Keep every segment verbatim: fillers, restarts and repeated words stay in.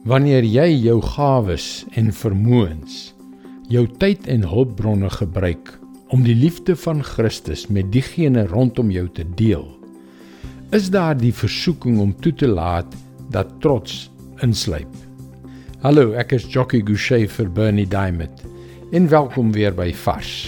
Wanneer jy jou gawes en vermoëns, jou tyd en hulpbronne gebruik om die liefde van Christus met diegene rondom jou te deel, is daar die versoeking om toe te laat dat trots insluip. Hallo, ek is Jockey Gouchee vir Bernie Diamond en welkom weer by Vars.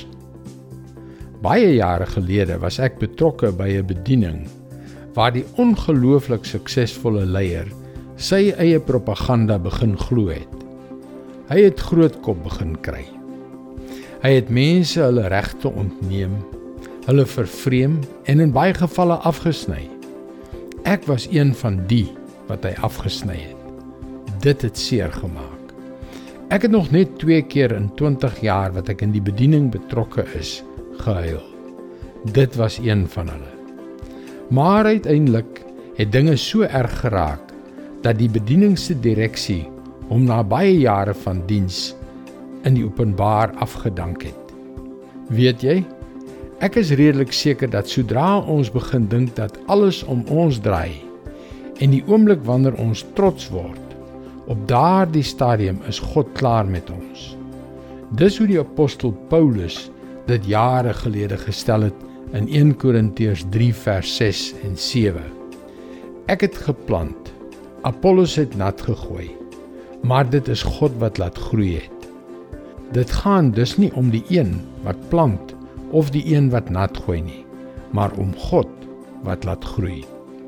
Baie jare gelede was ek betrokke by 'n bediening waar die ongelooflik suksesvolle leier sy eie propaganda begin glo het. Hy het groot kop begin kry. Hy het mense hulle regte ontneem, hulle vervreem en in baie gevalle afgesny. Ek was een van die wat hy afgesny het. Dit het seer gemaak. Ek het nog net twee keer in twintig jaar wat ek in die bediening betrokke is, gehuil. Dit was een van hulle. Maar uiteindelik het dinge so erg geraak dat die bedieningse direksie hom na baie jare van diens in die openbaar afgedank het. Weet jy, ek is redelik seker dat sodra ons begin dink dat alles om ons draai en die oomblik wanneer ons trots word, op daardie stadium is God klaar met ons. Dis hoe die apostel Paulus dit jare gelede gestel het in eerste Korintiërs drie vers ses en sewe. Ek het geplant, Apollos het nat gegooi, maar dit is God wat laat groei het. Dit gaan dus nie om die een wat plant of die een wat nat gooi nie, maar om God wat laat groei.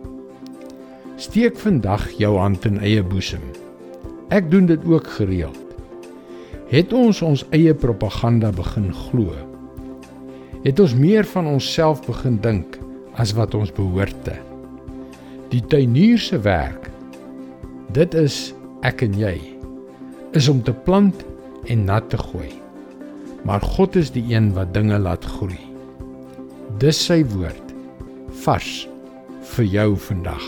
Steek vandag jou hand in eie boesem. Ek doen dit ook gereeld. Het ons ons eie propaganda begin glo? Het ons meer van onsself begin dink as wat ons behoort te? Die tuinierse werk, dit is ek en jy, is om te plant en nat te gooi. Maar God is die een wat dinge laat groei. Dis sy woord, vars vir jou vandag.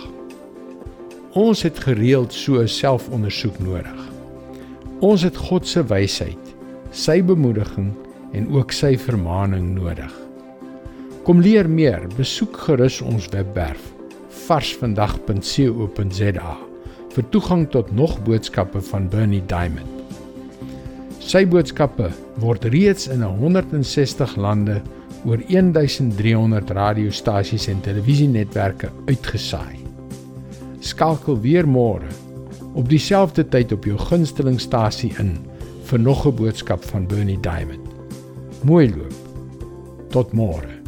Ons het gereeld so 'n selfondersoek nodig. Ons het God se wysheid, sy bemoediging en ook sy vermaaning nodig. Kom leer meer, besoek gerus ons webwerf varsvandag punt co punt za vir toegang tot nog boodskappe van Bernie Diamond. Sy boodskappe word reeds in honderd sestig lande oor duisend driehonderd radiostasies en televisienetwerke uitgesaai. Skakel weer môre op dieselfde tyd op jou gunstelingstasie in vir nog 'n boodskap van Bernie Diamond. Mooi loop. Tot môre.